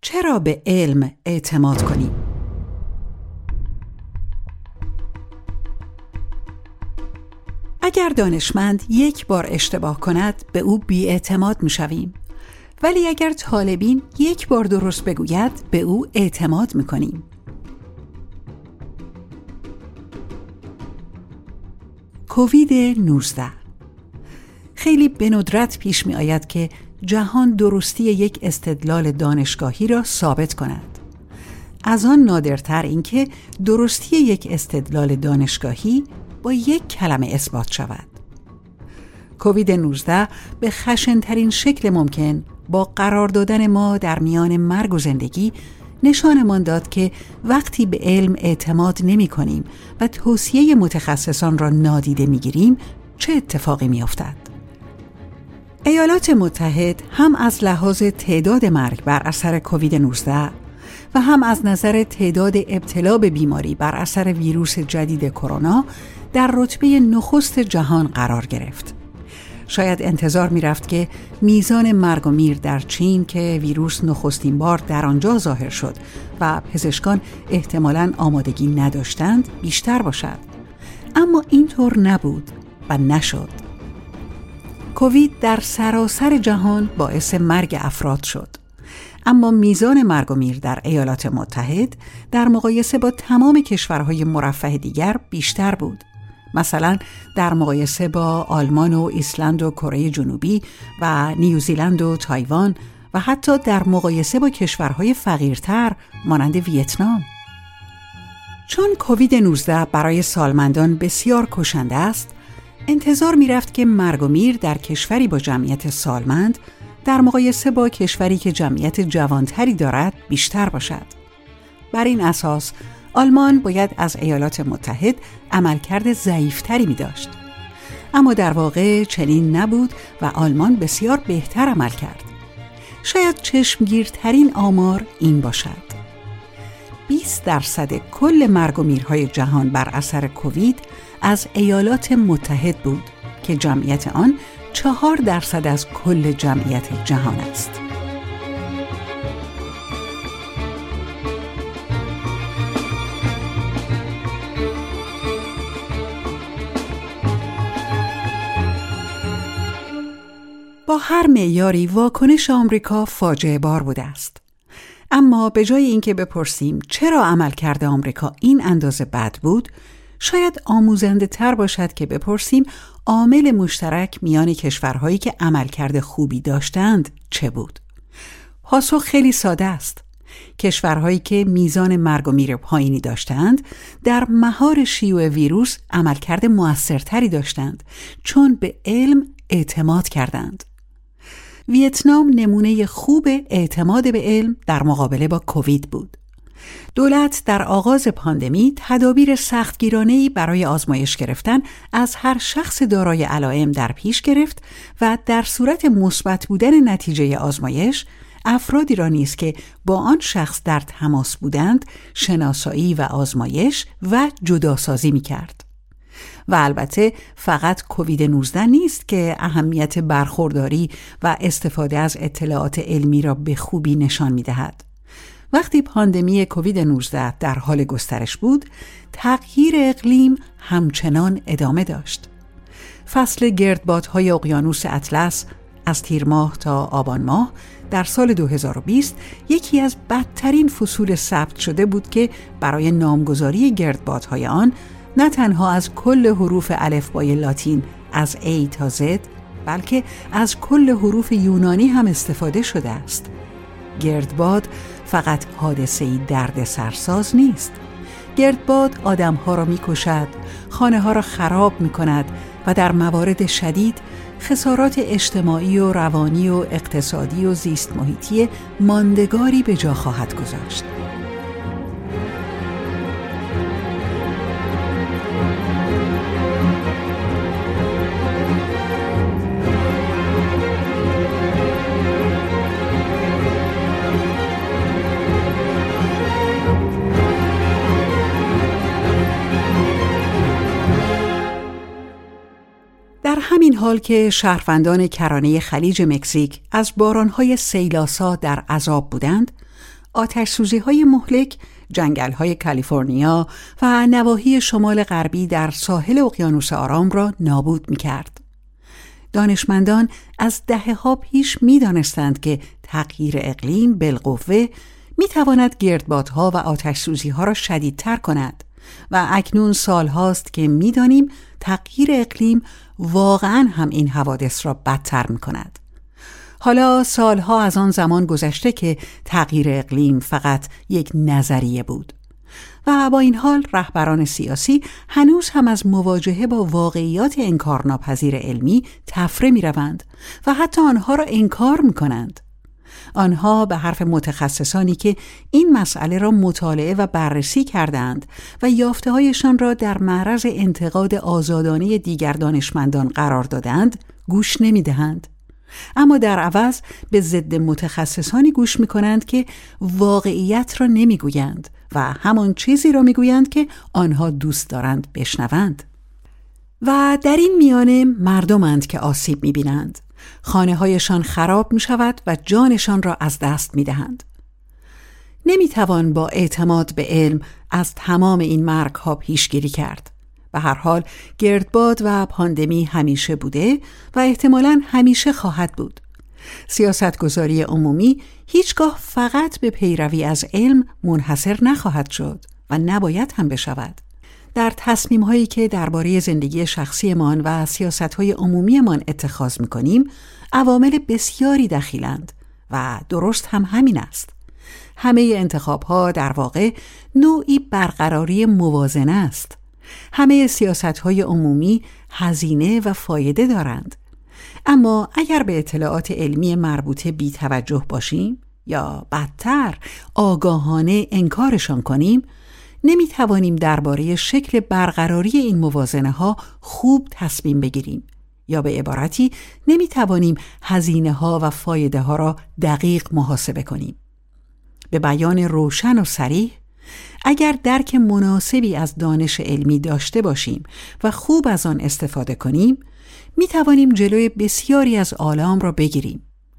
چرا به علم اعتماد کنیم؟ اگر دانشمند یک بار اشتباه کند به او بی‌اعتماد می‌شویم، ولی اگر طالبین یک بار درست بگوید به او اعتماد می‌کنیم. کووید 19 خیلی به ندرت پیش می آید که جهان درستی یک استدلال دانشگاهی را ثابت کند. از آن نادرتر اینکه درستی یک استدلال دانشگاهی با یک کلمه اثبات شود. کووید 19 به خشن‌ترین شکل ممکن با قرار دادن ما در میان مرگ و زندگی نشانمان داد که وقتی به علم اعتماد نمی کنیم و توصیه متخصصان را نادیده می گیریم چه اتفاقی می افتد؟ ایالات متحد هم از لحاظ تعداد مرگ بر اثر کووید 19 و هم از نظر تعداد ابتلا به بیماری بر اثر ویروس جدید کرونا در رتبه نخست جهان قرار گرفت. شاید انتظار می رفت که میزان مرگ و میر در چین که ویروس نخستین بار در آنجا ظاهر شد و پزشکان احتمالاً آمادگی نداشتند بیشتر باشد، اما اینطور نبود و نشد. کووید در سراسر جهان باعث مرگ افراد شد، اما میزان مرگ و میر در ایالات متحد در مقایسه با تمام کشورهای مرفه دیگر بیشتر بود. مثلا در مقایسه با آلمان و ایسلند و کره جنوبی و نیوزیلند و تایوان و حتی در مقایسه با کشورهای فقیرتر مانند ویتنام. چون کووید 19 برای سالمندان بسیار کشنده است، انتظار می رفت که مرگ و میر در کشوری با جمعیت سالمند در مقایسه با کشوری که جمعیت جوانتری دارد بیشتر باشد. بر این اساس آلمان باید از ایالات متحد عملکرد ضعیف‌تری می داشت. اما در واقع چنین نبود و آلمان بسیار بهتر عمل کرد. شاید چشمگیرترین آمار این باشد: 20% کل مرگ و میرهای جهان بر اثر کووید از ایالات متحد بود که جمعیت آن 4% از کل جمعیت جهان است. با هر معیاری واکنش آمریکا فاجعه بار بوده است. اما به جای اینکه بپرسیم چرا عملکرد آمریکا این اندازه بد بود، شاید آموزنده تر باشد که بپرسیم عامل مشترک میان کشورهایی که عملکرد خوبی داشتند چه بود؟ پاسخ خیلی ساده است. کشورهایی که میزان مرگ و میر پایینی داشتند در مهار شیوع ویروس عملکرد موثرتری داشتند، چون به علم اعتماد کردند. ویتنام نمونه خوب اعتماد به علم در مقابله با کووید بود. دولت در آغاز پاندمی تدابیر سختگیرانه‌ای برای آزمایش گرفتن از هر شخص دارای علائم در پیش گرفت و در صورت مثبت بودن نتیجه آزمایش افرادی را نیز که با آن شخص در تماس بودند شناسایی و آزمایش و جداسازی می‌کرد. و البته فقط کووید 19 نیست که اهمیت برخورداری و استفاده از اطلاعات علمی را به خوبی نشان می‌دهد. وقتی پاندمی کووید 19 در حال گسترش بود، تغییر اقلیم همچنان ادامه داشت. فصل گردبادهای اقیانوس اطلس از تیر ماه تا آبان ماه در سال 2020 یکی از بدترین فصول ثبت شده بود که برای نامگذاری گردبادهای آن نه تنها از کل حروف الفبای لاتین از A تا Z، بلکه از کل حروف یونانی هم استفاده شده است. گردباد فقط حادثه‌ای دردسرساز نیست. گردباد آدم‌ها را می‌کشد، خانه‌ها را خراب می‌کند و در موارد شدید خسارات اجتماعی و روانی و اقتصادی و زیست محیطی ماندگاری به جا خواهد گذاشت. در همین حال که شهروندان کرانه خلیج مکزیک از بارانهای سیلاسا در عذاب بودند، آتش‌سوزی‌های مهلک جنگل‌های کالیفرنیا و نواحی شمال غربی در ساحل اقیانوس آرام را نابود می‌کرد. دانشمندان از دهه‌ها پیش می‌دانستند که تغییر اقلیم بالقوه می‌تواند گردبادها و آتش‌سوزی‌ها را شدیدتر کند و اکنون سال‌هاست که می‌دانیم تغییر اقلیم واقعاً هم این حوادث را بدتر می‌کند. حالا سالها از آن زمان گذشته که تغییر اقلیم فقط یک نظریه بود و با این حال رهبران سیاسی هنوز هم از مواجهه با واقعیات انکارناپذیر علمی تفره می روند و حتی آنها را انکار می کنند. آنها به حرف متخصصانی که این مسئله را مطالعه و بررسی کردند و یافته‌هایشان را در معرض انتقاد آزادانه دیگر دانشمندان قرار دادند گوش نمی دهند. اما در عوض به ضد متخصصانی گوش می کنند که واقعیت را نمی گویند و همان چیزی را می گویند که آنها دوست دارند بشنوند. و در این میانه مردمند که آسیب می بینند. خانه هایشان خراب می شود و جانشان را از دست می دهند. نمی توان با اعتماد به علم از تمام این مرگ ها پیشگیری کرد. به هر حال گردباد و پاندمی همیشه بوده و احتمالاً همیشه خواهد بود. سیاستگذاری عمومی هیچگاه فقط به پیروی از علم منحصر نخواهد شد و نباید هم بشود. در تصمیم‌هایی که درباره زندگی شخصیمان و سیاست‌های عمومیمان اتخاذ می‌کنیم، عوامل بسیاری دخیلند و درست هم همین است. همه انتخاب‌ها در واقع نوعی برقراری موازنه است. همه سیاست‌های عمومی هزینه و فایده دارند. اما اگر به اطلاعات علمی مربوطه بی توجه باشیم یا بدتر آگاهانه انکارشان کنیم، نمی توانیم درباره شکل برقراری این موازنه‌ها خوب تصمیم بگیریم یا به عبارتی نمی توانیم هزینه‌ها و فایده‌ها را دقیق محاسبه کنیم. به بیان روشن و صریح، اگر درک مناسبی از دانش علمی داشته باشیم و خوب از آن استفاده کنیم، می توانیم جلوی بسیاری از آلام را بگیریم.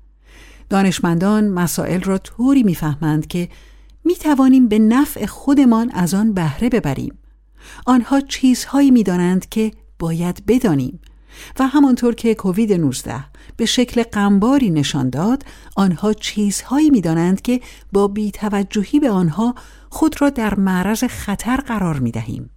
دانشمندان مسائل را طوری می فهمند که می توانیم به نفع خودمان از آن بهره ببریم. آنها چیزهایی می دانند که باید بدانیم و همانطور که کووید 19 به شکل غمباری نشان داد، آنها چیزهایی می دانند که با بی‌توجهی به آنها خود را در معرض خطر قرار می دهیم.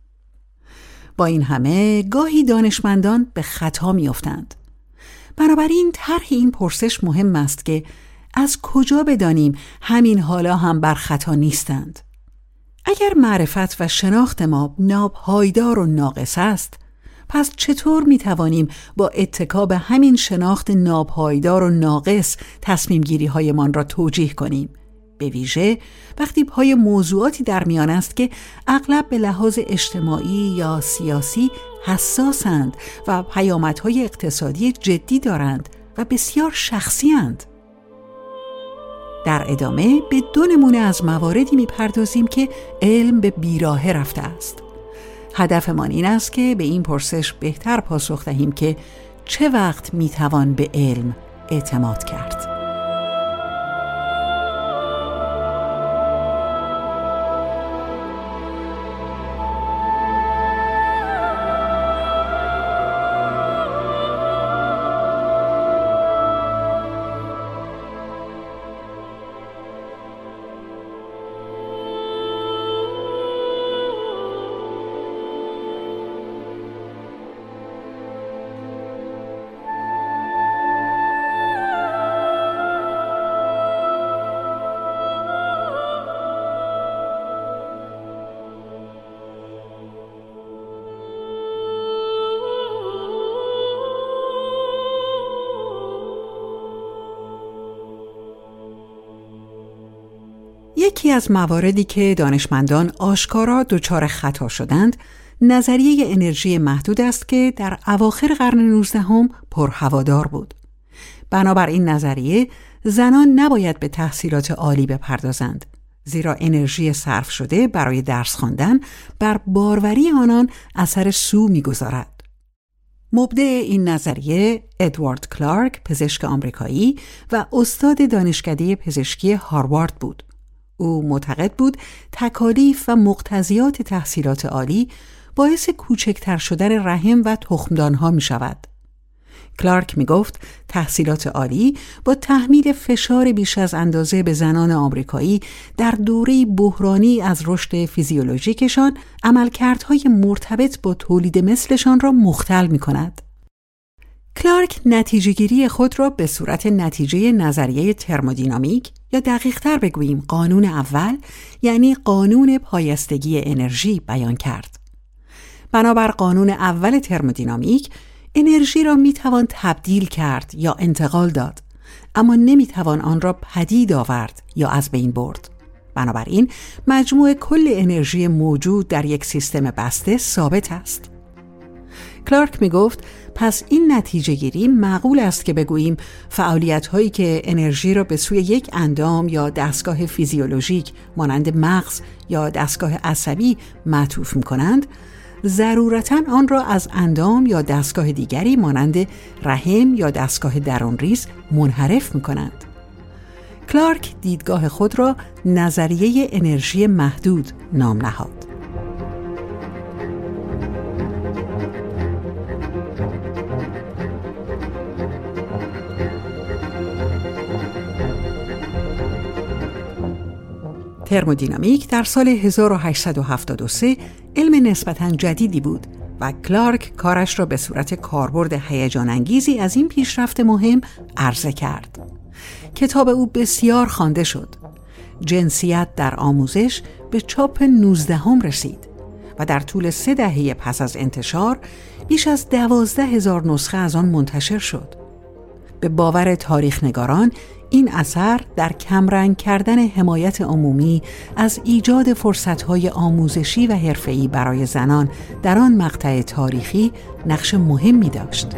با این همه گاهی دانشمندان به خطا می افتند. بنابراین طرح این پرسش مهم است که از کجا بدانیم همین حالا هم بر خطا نیستند؟ اگر معرفت و شناخت ما ناپایدار و ناقص است، پس چطور می توانیم با اتکا به همین شناخت ناپایدار و ناقص تصمیم گیری هایمان را توجیه کنیم؟ به ویژه وقتی پای موضوعاتی در میان است که اغلب به لحاظ اجتماعی یا سیاسی حساسند و پیامدهای اقتصادی جدی دارند و بسیار شخصی اند. در ادامه به 2 نمونه از مواردی می‌پردازیم که علم به بیراهه رفته است. هدفمان این است که به این پرسش بهتر پاسخ دهیم که چه وقت می‌توان به علم اعتماد کرد. یکی از مواردی که دانشمندان آشکارا دچار خطا شدند، نظریه انرژی محدود است که در اواخر قرن 19 پرهوادار بود. بنابراین نظریه زنان نباید به تحصیلات عالی بپردازند، زیرا انرژی صرف شده برای درس خواندن بر باروری آنان اثر سو می‌گذارد. مبدع این نظریه ادوارد کلارک، پزشک آمریکایی و استاد دانشکده پزشکی هاروارد بود. او معتقد بود تکالیف و مقتضیات تحصیلات عالی باعث کوچکتر شدن رحم و تخمدانها می شود. کلارک می گفت تحصیلات عالی با تحمیل فشار بیش از اندازه به زنان آمریکایی در دوره بحرانی از رشد فیزیولوژیکشان عملکردهای مرتبط با تولید مثلشان را مختل می کند. کلارک نتیجه‌گیری خود را به صورت نتیجه نظریه ترمودینامیک یا دقیق‌تر بگوییم قانون اول یعنی قانون پایستگی انرژی بیان کرد. بنابر قانون اول ترمودینامیک انرژی را میتوان تبدیل کرد یا انتقال داد، اما نمیتوان آن را پدید آورد یا از بین برد. بنابراین مجموع کل انرژی موجود در یک سیستم بسته ثابت است. کلارک میگفت پس این نتیجه گیری معقول است که بگوییم فعالیت هایی که انرژی را به سوی یک اندام یا دستگاه فیزیولوژیک مانند مغز یا دستگاه عصبی معطوف میکنند، ضرورتاً آن را از اندام یا دستگاه دیگری مانند رحم یا دستگاه درونریز منحرف می‌کنند. کلارک دیدگاه خود را نظریه انرژی محدود نام نهاد. ترمودینامیک در سال 1873 علم نسبتاً جدیدی بود و کلارک کارش را به صورت کاربرد هیجان انگیزی از این پیشرفت مهم عرضه کرد. کتاب او بسیار خوانده شد. جنسیت در آموزش به چاپ 19 رسید و در طول 3 دهه پس از انتشار بیش از 12,000 نسخه از آن منتشر شد. به باور تاریخ‌نگاران این اثر در کمرنگ کردن حمایت عمومی از ایجاد فرصت‌های آموزشی و حرفه‌ای برای زنان در آن مقطع تاریخی نقش مهمی داشت.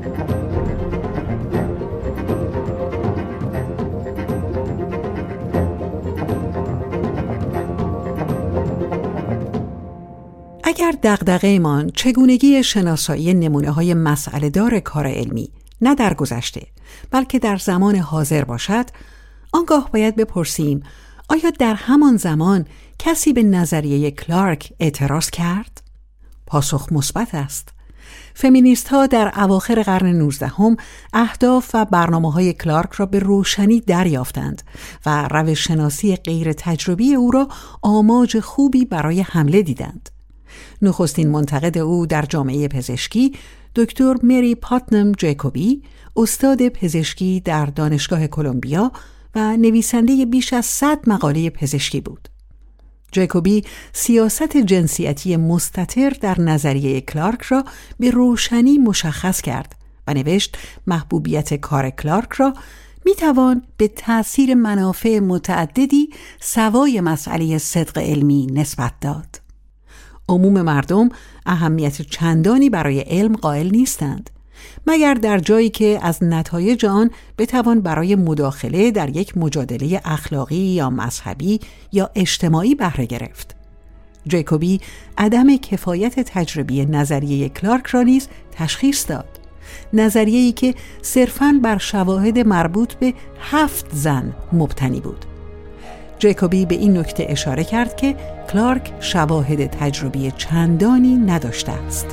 اگر دغدغه‌مان چگونگی شناسایی نمونه‌های مسئله‌دار کار علمی نه در گذشته بلکه در زمان حاضر باشد، آنگاه باید بپرسیم آیا در همان زمان کسی به نظریه کلارک اعتراض کرد؟ پاسخ مثبت است. فمینیست ها در اواخر قرن 19 اهداف و برنامه‌های کلارک را به روشنی دریافتند و روش‌شناسی غیر تجربی او را آماج خوبی برای حمله دیدند. نخستین منتقد او در جامعه پزشکی دکتر مری پاتنم جیکوبی، استاد پزشکی در دانشگاه کلمبیا و نویسنده بیش از 100 مقاله پزشکی بود. جیکوبی سیاست جنسیتی مستتر در نظریه کلارک را به روشنی مشخص کرد و نوشت محبوبیت کار کلارک را میتوان به تأثیر منافع متعددی سوای مسئله صدق علمی نسبت داد. عموم مردم اهمیت چندانی برای علم قائل نیستند، مگر در جایی که از نتایج آن بتوان برای مداخله در یک مجادله اخلاقی یا مذهبی یا اجتماعی بهره گرفت. جیکوبی عدم کفایت تجربی نظریه کلارک را نیز تشخیص داد، نظریه‌ای که صرفاً بر شواهد مربوط به 7 زن مبتنی بود. جیکوبی به این نکته اشاره کرد که کلارک شواهد تجربی چندانی نداشته است.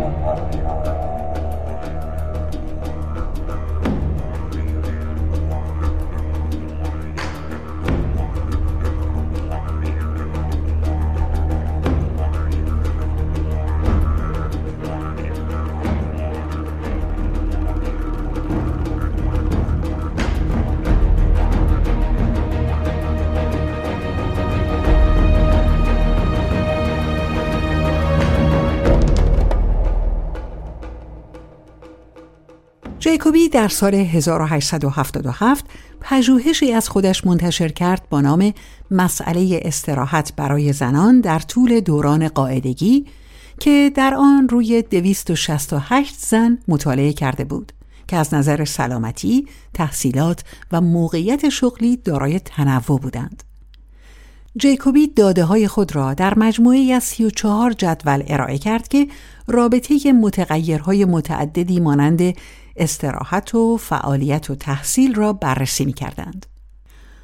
جیکوبی در سال 1877 پژوهشی از خودش منتشر کرد با نام مسئله استراحت برای زنان در طول دوران قاعدگی که در آن روی 268 زن مطالعه کرده بود که از نظر سلامتی، تحصیلات و موقعیت شغلی دارای تنوع بودند. جیکوبی داده‌های خود را در مجموعه‌ای از 34 جدول ارائه کرد که رابطه متغیرهای متعددی مانند استراحت و فعالیت و تحصیل را بررسی می‌کردند.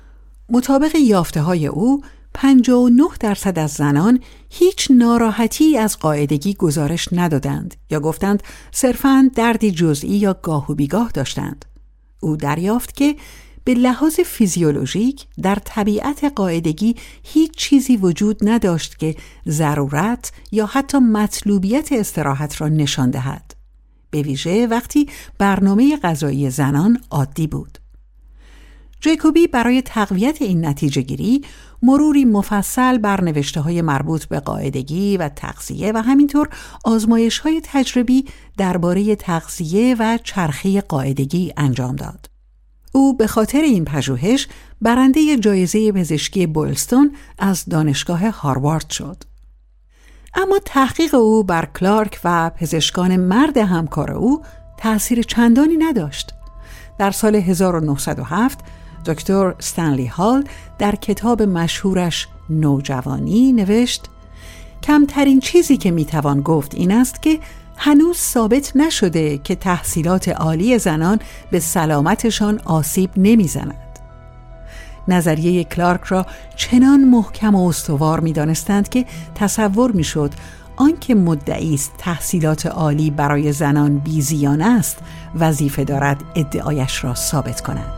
مطابق یافته‌های او 59% از زنان هیچ ناراحتی از قاعدگی گزارش ندادند یا گفتند صرفاً دردی جزئی یا گاه و بیگاه داشتند. او دریافت که به لحاظ فیزیولوژیک در طبیعت قاعدگی هیچ چیزی وجود نداشت که ضرورت یا حتی مطلوبیت استراحت را نشان دهد، به ویژه وقتی برنامه غذایی زنان عادی بود. جیکوبی برای تقویت این نتیجه گیری مروری مفصل بر نوشته‌های مربوط به قاعدگی و تغذیه و همینطور آزمایش‌های تجربی درباره تغذیه و چرخه قاعدگی انجام داد. او به خاطر این پژوهش برنده جایزه پزشکی بولستون از دانشگاه هاروارد شد. اما تحقیق او بر کلارک و پزشکان مرد همکار او تأثیر چندانی نداشت. در سال 1907 دکتر استنلی هال در کتاب مشهورش نوجوانی نوشت: کمترین چیزی که میتوان گفت این است که هنوز ثابت نشده که تحصیلات عالی زنان به سلامتشان آسیب نمیزند. نظریه کلارک را چنان محکم و استوار می‌دانستند که تصور می‌شد آنکه مدعی است تحصیلات عالی برای زنان بی‌زیان است وظیفه دارد ادعایش را ثابت کند.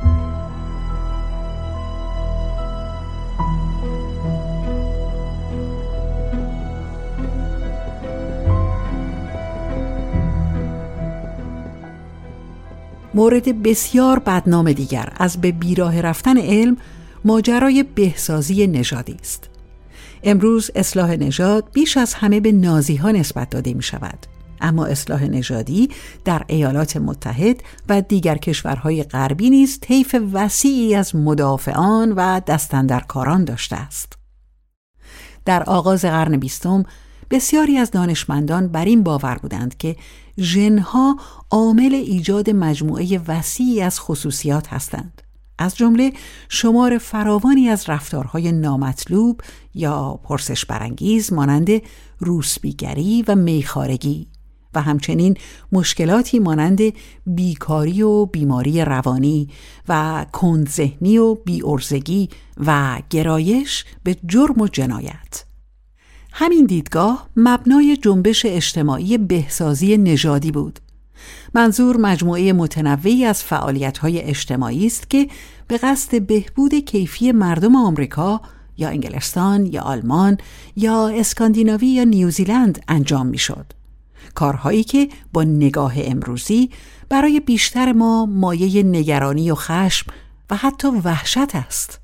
مورد بسیار بدنام دیگر از به بیراه رفتن علم ماجرای بهسازی نژادی است. امروز اصلاح نژاد بیش از همه به نازی‌ها نسبت داده می شود. اما اصلاح نژادی در ایالات متحد و دیگر کشورهای غربی نیز طیف وسیعی از مدافعان و دستاندرکاران داشته است. در آغاز قرن 20 بسیاری از دانشمندان بر این باور بودند که ژن‌ها عامل ایجاد مجموعه وسیعی از خصوصیات هستند، از جمله شمار فراوانی از رفتارهای نامطلوب یا پرسش برانگیز مانند روسبیگری و میخارگی و همچنین مشکلاتی مانند بیکاری و بیماری روانی و کندذهنی و بی‌عرضگی و گرایش به جرم و جنایت. همین دیدگاه مبنای جنبش اجتماعی بهسازی نژادی بود. منظور مجموعه متنوعی از فعالیت‌های اجتماعی است که به قصد بهبود کیفی مردم آمریکا یا انگلستان یا آلمان یا اسکاندیناوی یا نیوزیلند انجام می‌شد. کارهایی که با نگاه امروزی برای بیشتر ما مایه نگرانی و خشم و حتی وحشت است.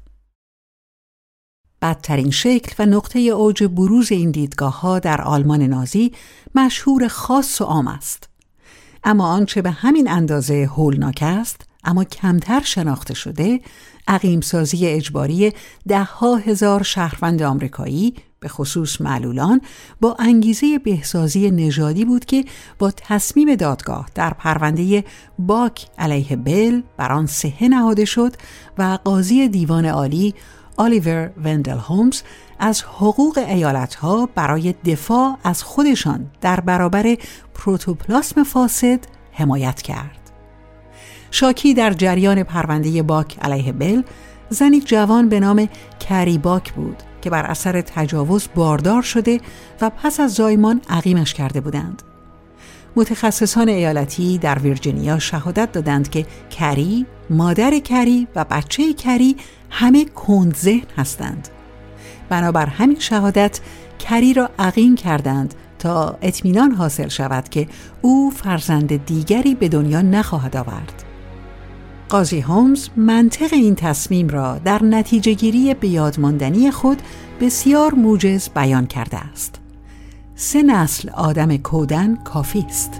بدترین شکل و نقطه اوج بروز این دیدگاه‌ها در آلمان نازی مشهور خاص و عام است. اما آنچه به همین اندازه هولناک است اما کمتر شناخته شده، عقیم‌سازی اجباری ده‌ها هزار شهروند آمریکایی به خصوص معلولان با انگیزه بهسازی نژادی بود که با تصمیم دادگاه در پرونده باک علیه بیل بر آن صحه نهاده شد و قاضی دیوان عالی الیور وندل هولمز از حقوق ایالت‌ها برای دفاع از خودشان در برابر پروتوپلاسم فاسد حمایت کرد. شاکی در جریان پرونده باک علیه بیل زنی جوان به نام کری باک بود که بر اثر تجاوز باردار شده و پس از زایمان عقیمش کرده بودند. متخصصان ایالتی در ویرجینیا شهادت دادند که کری، مادر کری و بچه کری همه کندذهن هستند. بنابر همین شهادت کری را عقیم کردند تا اطمینان حاصل شود که او فرزند دیگری به دنیا نخواهد آورد. قاضی هولمز منطق این تصمیم را در نتیجه گیری به یاد ماندنی خود بسیار موجز بیان کرده است: 3 نسل آدم کودن کافی است.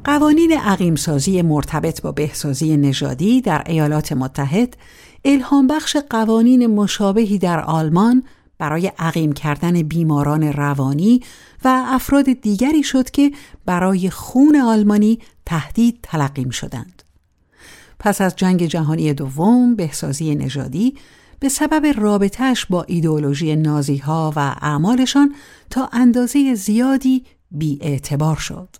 قوانین عقیم‌سازی مرتبط با بهسازی نژادی در ایالات متحد الهام بخش قوانین مشابهی در آلمان برای عقیم کردن بیماران روانی و افراد دیگری شد که برای خون آلمانی تهدید تلقی شدند. پس از جنگ جهانی دوم، بهسازی نژادی به سبب رابطه‌اش با ایدئولوژی نازی‌ها و اعمالشان تا اندازه زیادی بی‌اعتبار شد.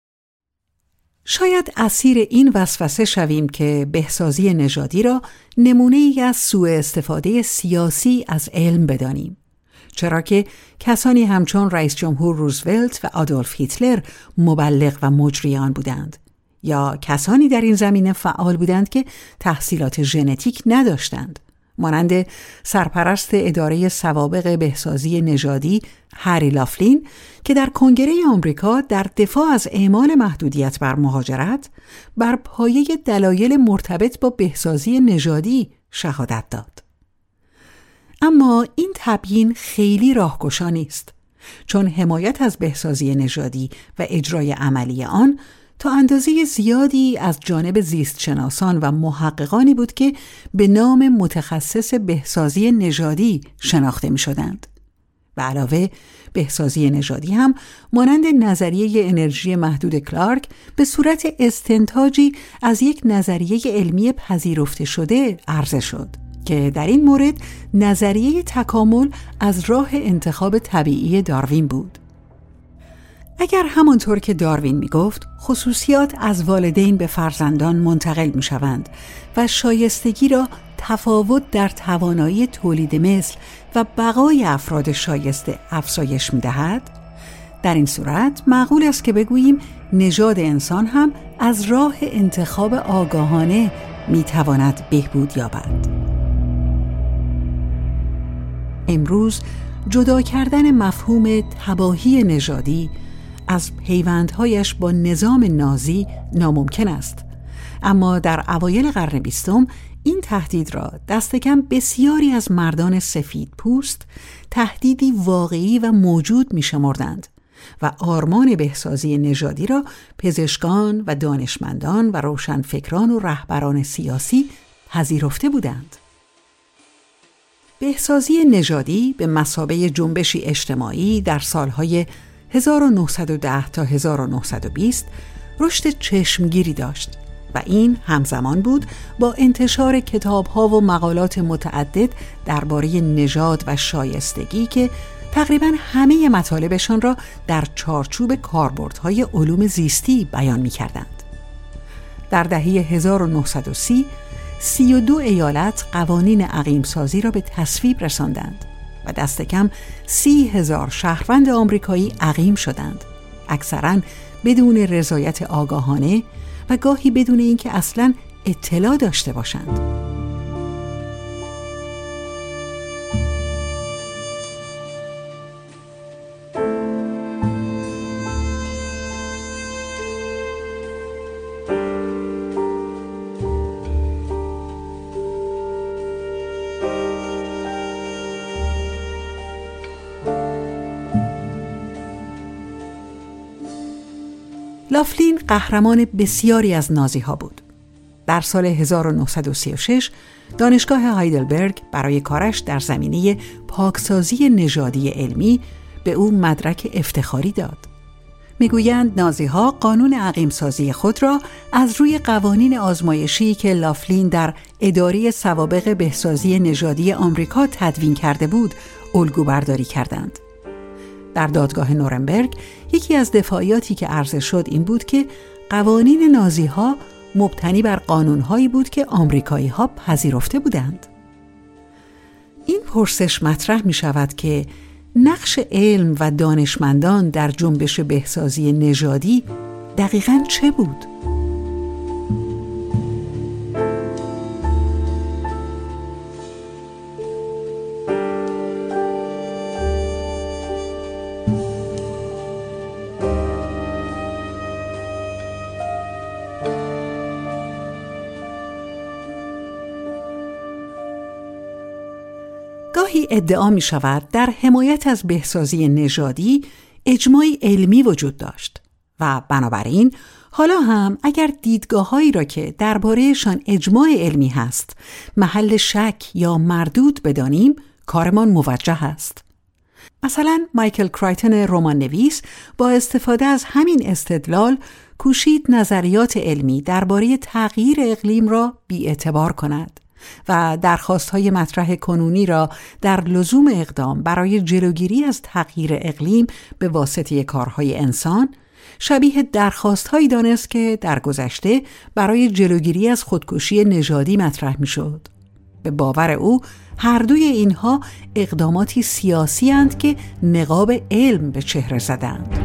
شاید اسیر این وسوسه شویم که بهسازی نژادی را نمونه‌ای از سوء استفاده سیاسی از علم بدانیم، چرا که کسانی همچون رئیس جمهور روزولت و آدولف هیتلر مبلغ و مجری آن بودند، یا کسانی در این زمینه فعال بودند که تحصیلات ژنتیک نداشتند، مانند سرپرست اداره سوابق بهسازی نژادی هری لافلین که در کنگره آمریکا در دفاع از اعمال محدودیت بر مهاجرت بر پایه دلایل مرتبط با بهسازی نژادی شهادت داد. اما این تبیین خیلی راهگشا نیست، چون حمایت از بهسازی نژادی و اجرای عملی آن تا اندازه زیادی از جانب زیستشناسان و محققانی بود که به نام متخصص بهسازی نژادی شناخته می شدند. به علاوه بهسازی نژادی هم مانند نظریه انرژی محدود کلارک به صورت استنتاجی از یک نظریه علمی پذیرفته شده عرضه شد که در این مورد نظریه تکامل از راه انتخاب طبیعی داروین بود. اگر همانطور که داروین می گفت خصوصیات از والدین به فرزندان منتقل می شوند و شایستگی را تفاوت در توانایی تولید مثل و بقای افراد شایسته افزایش می دهد، در این صورت معقول است که بگوییم نژاد انسان هم از راه انتخاب آگاهانه می تواند بهبود یابد. امروز جدا کردن مفهوم تباهی نژادی از پیوندهایش با نظام نازی ناممکن است، اما در اوایل قرن 20 این تهدید را دست کم بسیاری از مردان سفید پوست تهدیدی واقعی و موجود می شمردند و آرمان بهسازی نژادی را پزشکان و دانشمندان و روشنفکران و رهبران سیاسی پذیرفته بودند. بهسازی نژادی به مثابه جنبشی اجتماعی در سالهای 1910 تا 1920 رشد چشمگیری داشت و این همزمان بود با انتشار کتاب‌ها و مقالات متعدد درباره نژاد و شایستگی که تقریباً همه مطالبشان را در چارچوب کاربردهای علوم زیستی بیان می‌کردند. در دهه 1930 32 ایالت قوانین عقیم‌سازی را به تصویب رساندند و دست کم 30,000 شهروند آمریکایی عقیم شدند، اکثراً بدون رضایت آگاهانه و گاهی بدون اینکه اصلاً اطلاع داشته باشند. لافلین قهرمان بسیاری از نازی‌ها بود. در سال 1936 دانشگاه هایدلبرگ برای کارش در زمینه پاکسازی نژادی علمی به او مدرک افتخاری داد. میگویند نازی‌ها قانون عقیم‌سازی خود را از روی قوانین آزمایشی که لافلین در اداره سوابق بهسازی نژادی آمریکا تدوین کرده بود الگو برداری کردند. در دادگاه نورنبرگ یکی از دفاعیاتی که عرضه شد این بود که قوانین نازی‌ها مبتنی بر قانون‌هایی بود که آمریکایی‌ها پذیرفته بودند. این پرسش مطرح می‌شود که نقش علم و دانشمندان در جنبش بهسازی نژادی دقیقاً چه بود؟ گاهی ادعا می شود در حمایت از بهسازی نژادی اجماعی علمی وجود داشت و بنابراین حالا هم اگر دیدگاه‌هایی را که درباره‌شان اجماع علمی هست محل شک یا مردود بدانیم، کارمان موجه است. مثلا مایکل کرایتن رمان‌نویس با استفاده از همین استدلال کوشید نظریات علمی درباره تغییر اقلیم را بی‌اعتبار کند و درخواست‌های مطرح کنونی را در لزوم اقدام برای جلوگیری از تغییر اقلیم به واسطه کارهای انسان شبیه درخواست‌هایی دانست که در گذشته برای جلوگیری از خودکشی نژادی مطرح می‌شد. به باور او هر دوی اینها اقداماتی سیاسی اند که نقاب علم به چهره زدند.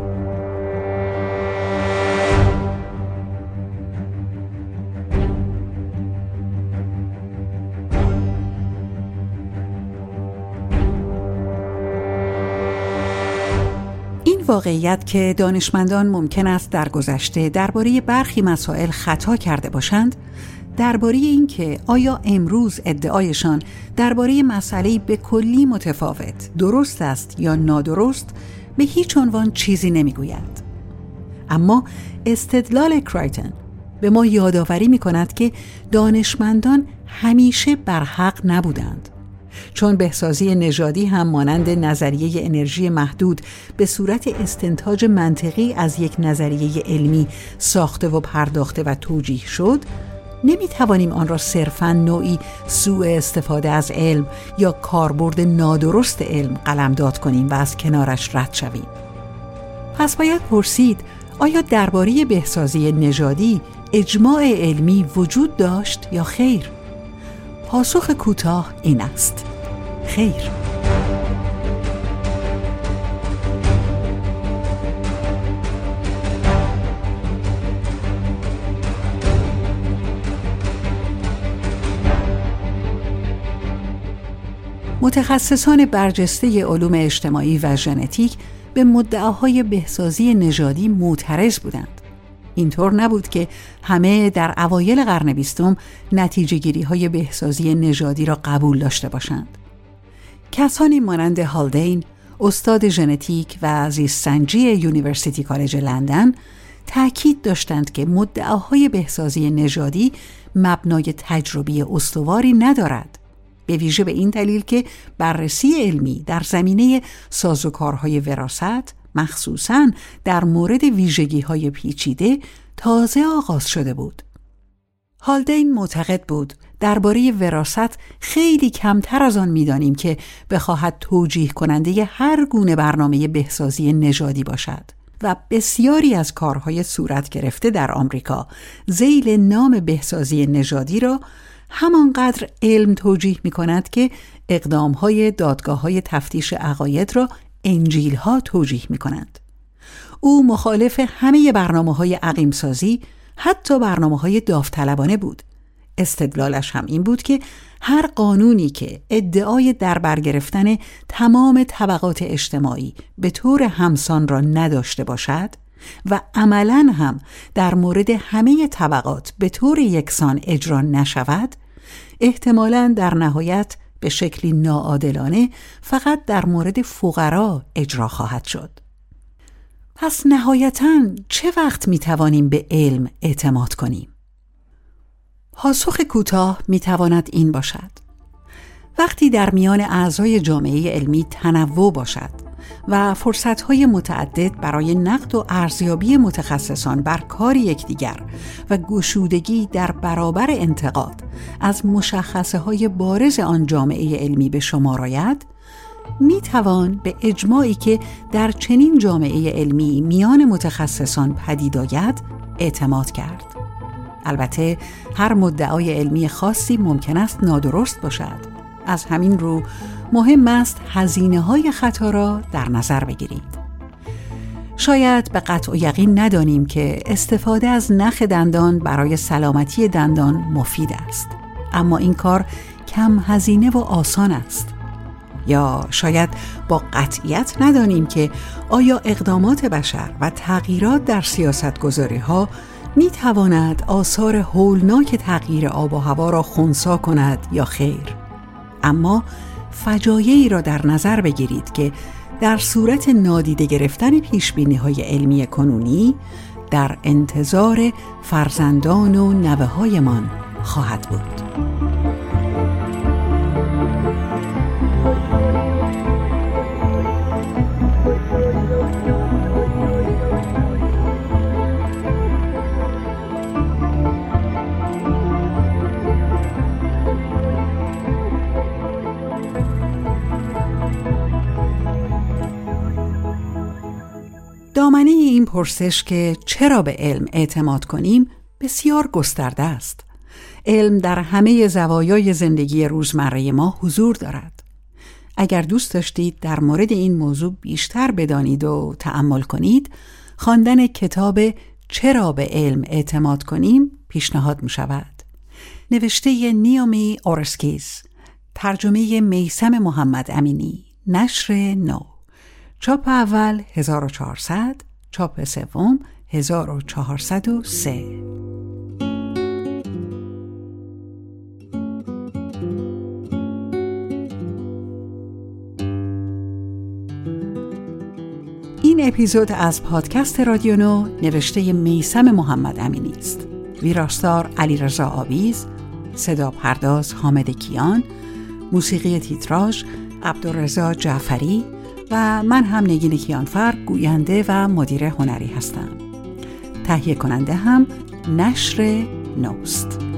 واقعیت که دانشمندان ممکن است در گذشته درباره برخی مسائل خطا کرده باشند، درباره اینکه آیا امروز ادعایشان درباره مسئله‌ای به کلی متفاوت درست است یا نادرست به هیچ عنوان چیزی نمیگوید. اما استدلال کرایتن به ما یادآوری می‌کند که دانشمندان همیشه بر حق نبودند، چون بهسازی نژادی هم مانند نظریه انرژی محدود به صورت استنتاج منطقی از یک نظریه علمی ساخته و پرداخته و توجیه شد، نمیتوانیم آن را صرفاً نوعی سوء استفاده از علم یا کاربرد نادرست علم قلمداد کنیم و از کنارش رد شویم. پس باید پرسید آیا درباره بهسازی نژادی اجماع علمی وجود داشت یا خیر؟ پاسخ کوتاه این است: خیر. متخصصان برجسته علوم اجتماعی و ژنتیک به مدعاهای بهسازی نژادی معترض بودند. اینطور نبود که همه در اوایل قرن 20 نتیجه گیری های بهسازی نژادی را قبول داشته باشند. کسانی مانند هالدین، استاد ژنتیک و زیست‌سنجی یونیورسیتی کالج لندن، تأکید داشتند که مدعاهای بهسازی نژادی مبنای تجربی استواری ندارد، به ویژه به این دلیل که بررسی علمی در زمینه سازوکارهای وراثت، مخصوصاً در مورد ویژگی‌های پیچیده، تازه آغاز شده بود. هالدین معتقد بود درباره وراثت خیلی کمتر از آن می‌دانیم که بخواهد توجیه کننده هر گونه برنامه بهسازی نژادی باشد و بسیاری از کارهای صورت گرفته در آمریکا ذیل نام بهسازی نژادی را همانقدر علم توجیه می‌کند که اقدام‌های دادگاه‌های تفتیش عقاید را انجیل‌ها توجیه می‌کنند. او مخالف همه برنامه‌های عقیم‌سازی، حتی برنامه‌های داوطلبانه بود. استدلالش هم این بود که هر قانونی که ادعای در بر گرفتن تمام طبقات اجتماعی به طور همسان را نداشته باشد و عملاً هم در مورد همه طبقات به طور یکسان اجرا نشود، احتمالاً در نهایت به شکلی ناعادلانه فقط در مورد فقرا اجرا خواهد شد. پس نهایتاً چه وقت می توانیم به علم اعتماد کنیم؟ پاسخ کوتاه می تواند این باشد: وقتی در میان اعضای جامعه علمی تنوع باشد و فرصت‌های متعدد برای نقد و ارزیابی متخصصان بر کار یکدیگر و گشودگی در برابر انتقاد از مشخصه‌های بارز آن جامعه علمی به شمار آید، می‌توان به اجماعی که در چنین جامعه علمی میان متخصصان پدید آید اعتماد کرد. البته هر مدعای علمی خاصی ممکن است نادرست باشد. از همین رو مهم است هزینه‌های خطا را در نظر بگیرید. شاید به قطع و یقین ندانیم که استفاده از نخ دندان برای سلامتی دندان مفید است، اما این کار کم هزینه و آسان است. یا شاید با قطعیت ندانیم که آیا اقدامات بشر و تغییرات در سیاست‌گذاری‌ها می تواند آثار هولناک تغییر آب و هوا را خنثی کند یا خیر. اما فجایعی را در نظر بگیرید که در صورت نادیده گرفتن پیشبینی‌های علمی کنونی در انتظار فرزندان و نوه‌هایمان خواهد بود. دامنه این پرسش که چرا به علم اعتماد کنیم بسیار گسترده است. علم در همه زوایای زندگی روزمره ما حضور دارد. اگر دوست داشتید در مورد این موضوع بیشتر بدانید و تأمل کنید، خواندن کتاب چرا به علم اعتماد کنیم پیشنهاد می شود. نوشته نیومی اورسکیز، ترجمه میثم محمد امینی، نشر نو، چاپ اول 1400، چاپ سوم 1403. این اپیزود از پادکست رادیو نو نوشته میثم محمد امینی است. ویراستار علیرضا آویز، صدا پرداز حامد کیان، موسیقی تیتراژ عبدالرضا جعفری و من هم نگین کیانفر گوینده و مدیر هنری هستم. تهیه کننده هم نشر نوست.